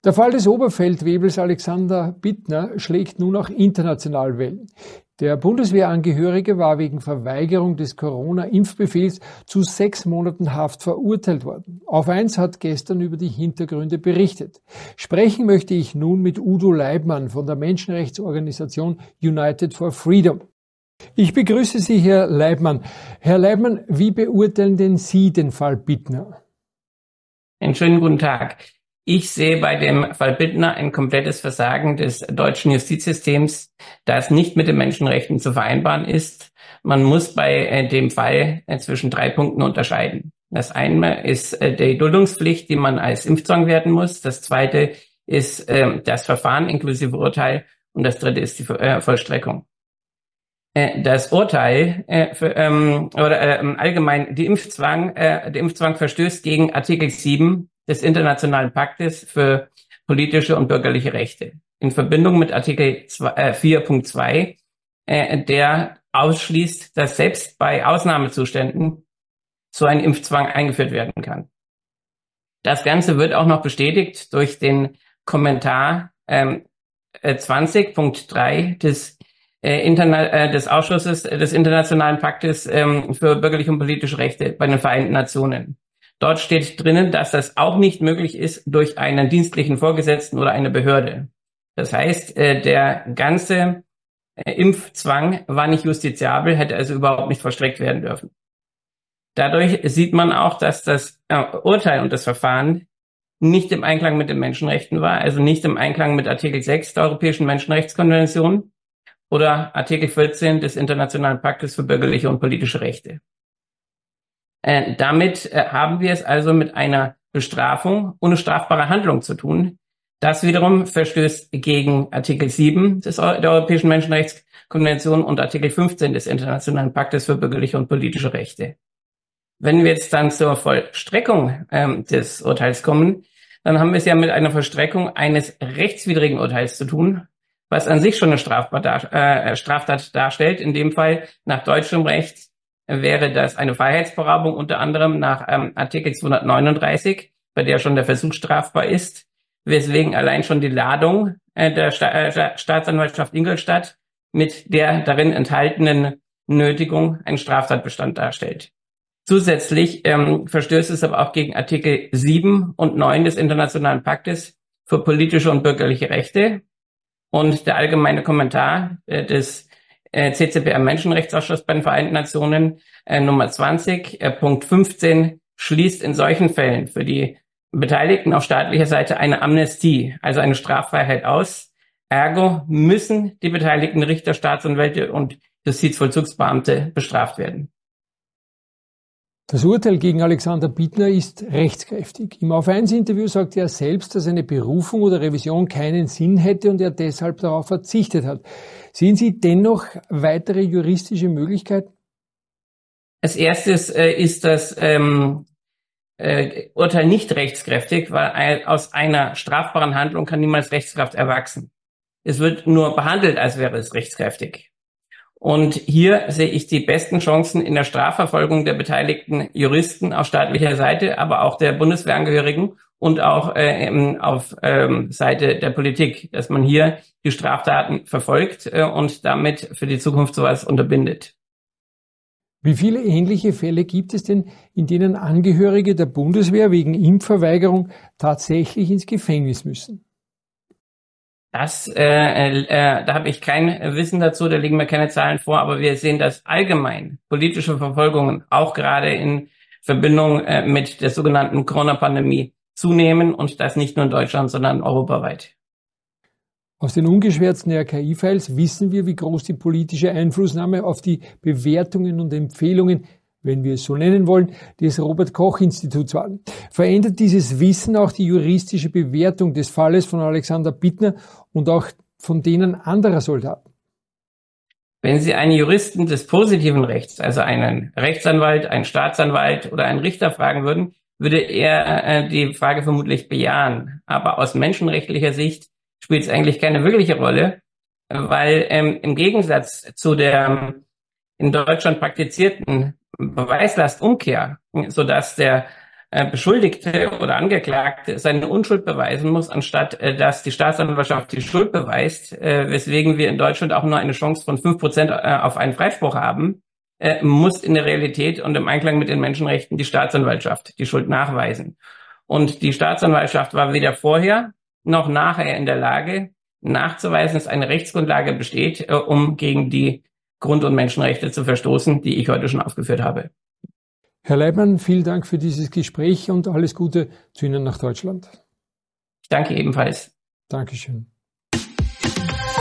Der Fall des Oberfeldwebels Alexander Bittner schlägt nun auch international Wellen. Der Bundeswehrangehörige war wegen Verweigerung des Corona-Impfbefehls zu 6 Monaten Haft verurteilt worden. Auf 1 hat gestern über die Hintergründe berichtet. Sprechen möchte ich nun mit Udo Leibmann von der Menschenrechtsorganisation United for Freedom. Ich begrüße Sie, Herr Leibmann. Herr Leibmann, wie beurteilen denn Sie den Fall Bittner? Einen schönen guten Tag. Ich sehe bei dem Fall Bittner ein komplettes Versagen des deutschen Justizsystems, da es nicht mit den Menschenrechten zu vereinbaren ist. Man muss bei dem Fall zwischen 3 Punkten unterscheiden. Das eine ist die Duldungspflicht, die man als Impfzwang werten muss. Das zweite ist das Verfahren inklusive Urteil. Und das dritte ist die Vollstreckung. Das Urteil allgemein der Impfzwang verstößt gegen Artikel 7 des Internationalen Paktes für politische und bürgerliche Rechte in Verbindung mit Artikel 4.2, der ausschließt, dass selbst bei Ausnahmezuständen so ein Impfzwang eingeführt werden kann. Das Ganze wird auch noch bestätigt durch den Kommentar 20.3 des Ausschusses des Internationalen Paktes für bürgerliche und politische Rechte bei den Vereinten Nationen. Dort steht drinnen, dass das auch nicht möglich ist durch einen dienstlichen Vorgesetzten oder eine Behörde. Das heißt, der ganze Impfzwang war nicht justiziabel, hätte also überhaupt nicht vollstreckt werden dürfen. Dadurch sieht man auch, dass das Urteil und das Verfahren nicht im Einklang mit den Menschenrechten war, also nicht im Einklang mit Artikel 6 der Europäischen Menschenrechtskonvention oder Artikel 14 des Internationalen Paktes für bürgerliche und politische Rechte. Damit haben wir es also mit einer Bestrafung ohne strafbare Handlung zu tun. Das wiederum verstößt gegen Artikel 7 der Europäischen Menschenrechtskonvention und Artikel 15 des Internationalen Paktes für bürgerliche und politische Rechte. Wenn wir jetzt dann zur Vollstreckung des Urteils kommen, dann haben wir es ja mit einer Vollstreckung eines rechtswidrigen Urteils zu tun, was an sich schon eine Straftat darstellt. In dem Fall nach deutschem Recht wäre das eine Freiheitsberaubung, unter anderem nach Artikel 239, bei der schon der Versuch strafbar ist, weswegen allein schon die Ladung der Staatsanwaltschaft Ingolstadt mit der darin enthaltenen Nötigung einen Straftatbestand darstellt. Zusätzlich verstößt es aber auch gegen Artikel 7 und 9 des Internationalen Paktes für politische und bürgerliche Rechte. Und der allgemeine Kommentar des CCPR Menschenrechtsausschuss bei den Vereinten Nationen Nummer 20, Punkt 15 schließt in solchen Fällen für die Beteiligten auf staatlicher Seite eine Amnestie, also eine Straffreiheit aus. Ergo müssen die beteiligten Richter, Staatsanwälte und Justizvollzugsbeamte bestraft werden. Das Urteil gegen Alexander Bittner ist rechtskräftig. Im Auf-1-Interview sagte er selbst, dass eine Berufung oder Revision keinen Sinn hätte und er deshalb darauf verzichtet hat. Sehen Sie dennoch weitere juristische Möglichkeiten? Als erstes ist das Urteil nicht rechtskräftig, weil aus einer strafbaren Handlung kann niemals Rechtskraft erwachsen. Es wird nur behandelt, als wäre es rechtskräftig. Und hier sehe ich die besten Chancen in der Strafverfolgung der beteiligten Juristen auf staatlicher Seite, aber auch der Bundeswehrangehörigen und auch auf Seite der Politik, dass man hier die Straftaten verfolgt und damit für die Zukunft sowas unterbindet. Wie viele ähnliche Fälle gibt es denn, in denen Angehörige der Bundeswehr wegen Impfverweigerung tatsächlich ins Gefängnis müssen? Da habe ich kein Wissen dazu, da liegen mir keine Zahlen vor, aber wir sehen, dass allgemein politische Verfolgungen auch gerade in Verbindung mit der sogenannten Corona-Pandemie zunehmen und das nicht nur in Deutschland, sondern europaweit. Aus den ungeschwärzten RKI-Files wissen wir, wie groß die politische Einflussnahme auf die Bewertungen und Empfehlungen, wenn wir es so nennen wollen, des Robert-Koch-Instituts war. Verändert dieses Wissen auch die juristische Bewertung des Falles von Alexander Bittner und auch von denen anderer Soldaten? Wenn Sie einen Juristen des positiven Rechts, also einen Rechtsanwalt, einen Staatsanwalt oder einen Richter fragen würden, würde er die Frage vermutlich bejahen. Aber aus menschenrechtlicher Sicht spielt es eigentlich keine wirkliche Rolle, weil im Gegensatz zu der in Deutschland praktizierten Beweislastumkehr, sodass der Beschuldigte oder Angeklagte seine Unschuld beweisen muss, anstatt dass die Staatsanwaltschaft die Schuld beweist, weswegen wir in Deutschland auch nur eine Chance von 5% auf einen Freispruch haben, muss in der Realität und im Einklang mit den Menschenrechten die Staatsanwaltschaft die Schuld nachweisen. Und die Staatsanwaltschaft war weder vorher noch nachher in der Lage, nachzuweisen, dass eine Rechtsgrundlage besteht, um gegen die Grund- und Menschenrechte zu verstoßen, die ich heute schon aufgeführt habe. Herr Leibmann, vielen Dank für dieses Gespräch und alles Gute zu Ihnen nach Deutschland. Ich danke ebenfalls. Dankeschön.